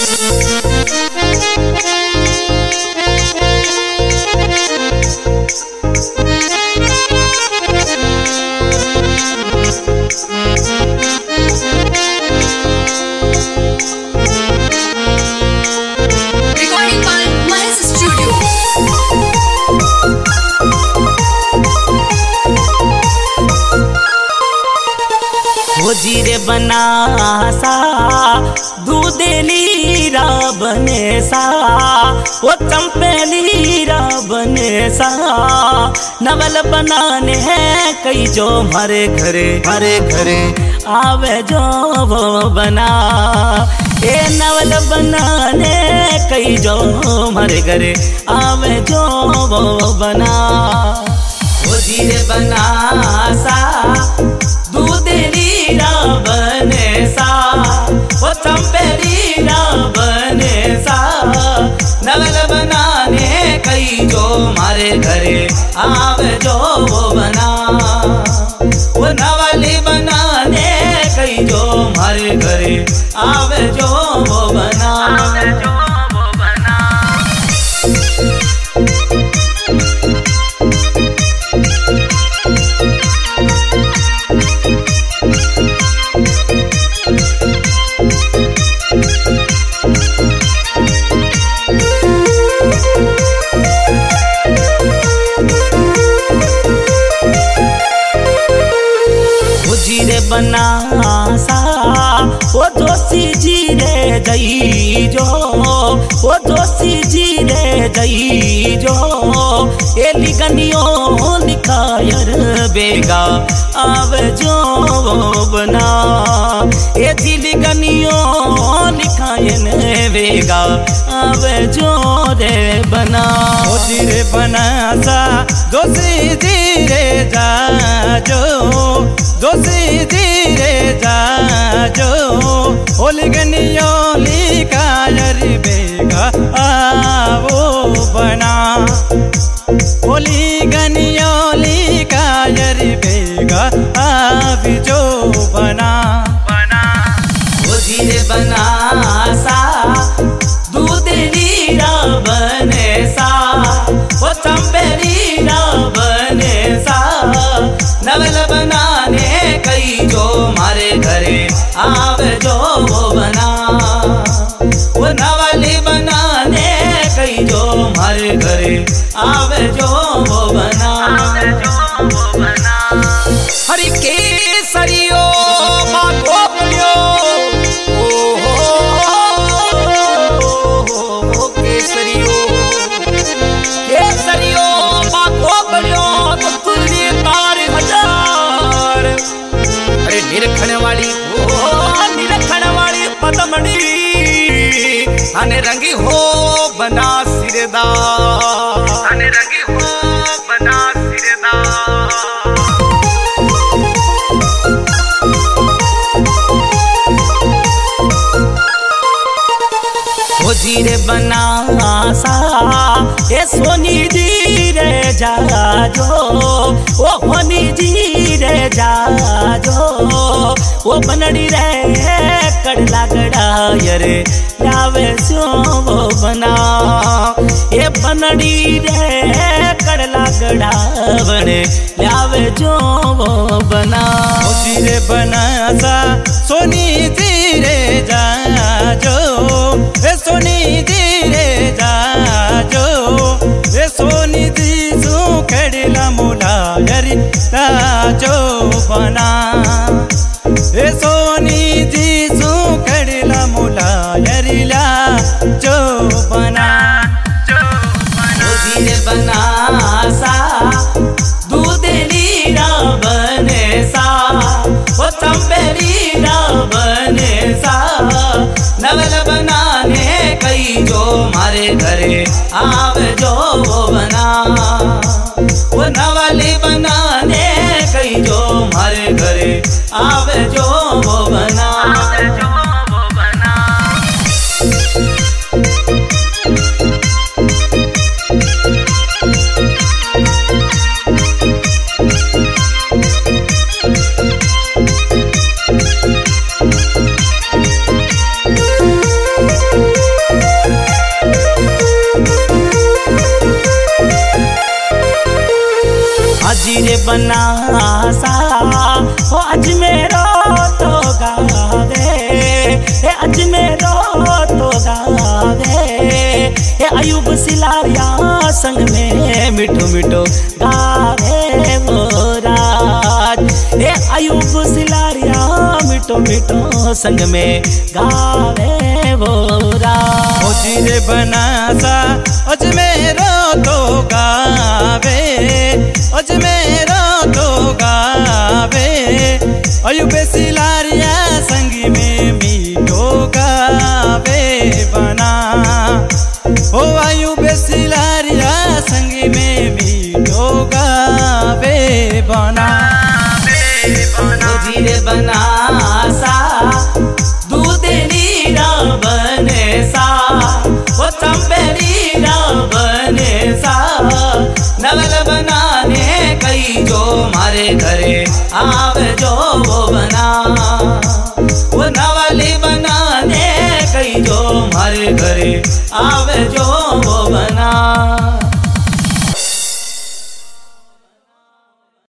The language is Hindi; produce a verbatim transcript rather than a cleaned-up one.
जीरे बनासा दूधेली बने सा वो चंपेली बने सा नवल बनाने हैं कई जो हमारे घरे हमारे घरे आवे जो वो बना। ए नवल बनाने कई जो हमारे घरे आवे जो वो बना। वो जीरे बनासा दूधेली बने सा वो चंपेली बने सा नवल बनाने कई जो हमारे घरे आवे जो वो बना। वो नवली बनाने कई जो हमारे घरे आवे जो वो बना। जीरे बनासा वो जोशी जीरे जई जो वो जोशी जीरे जई जो ए लिगनियो लिखायर बेगा आवे जो बना। ए जी लिगनियो लिखायन बेगा आवे जो रे बना। ओ जीरे बनासा जोशी जीरे जा जो जोशी जीरे जा जो ओलिगनियो लिखायर बेगा आवो बना। ओलिगनियो लिखायर बेगा आव जो बना बना। वो जीरे बनासा दूधेली बने सा वो चंपेली बने सा नवल बनाने कई जो हमारे घरे आवे जो वो बना। वो नवली बनाने कई जो हमारे घरे आवे जो वो बना। हरि केसरियो माधो बलियो ओ केसरियो केसरियो माधो बलियो तो तुल्य तार हजार। अरे निरखण वाली ओ निरखण वाली पदमणि अने रंगी हो बना सिरदार अने रंगी हो बना सिरदार। वो जीरे बनासा ए सोनी जीरे जा जो वो होनी जीरे जा जो वो बनड़ी रे कड़ला गड़ा यरे लावे सो वो बना। ये बनड़ी रे कड़ला गड़ा बने लावे जो वो बना। ओ जीरे बनासा सोनी जीरे जा जो ए सोनी जीरे जा जो ए सोनी जी सु कड़ला मुला यरी जो बना। ए सोनी जी सु कड़ला मुला यरीला जो बना जो बना। वो जीरे बनासा दूधेली बने सा वो चंपेली बनासा ओ अजमेरो तो गावे, ए अजमेरो तो गावे, ए अयूब सिलारिया संग में मिठो मिठो गावे वो राज, ए अयूब सिलारिया मिठो मिठो संग में गावे वो राज। ओ जीरे बनासा अजमेरो तो गावे, अजमेरो तो गावे, अयूब सिलारिया संगी में मीठो गावे बना, ओ अयूब सिलारिया संगी में मीठो गावे बना। ओ जीरे बनासा दूध नीरा बने सा, ओ चंपेरी ना बने सा, नवल बनाने कई जो मारे घरे आवे जो वो बना, वो नवली बनाने कई जो मारे घरे आवे जो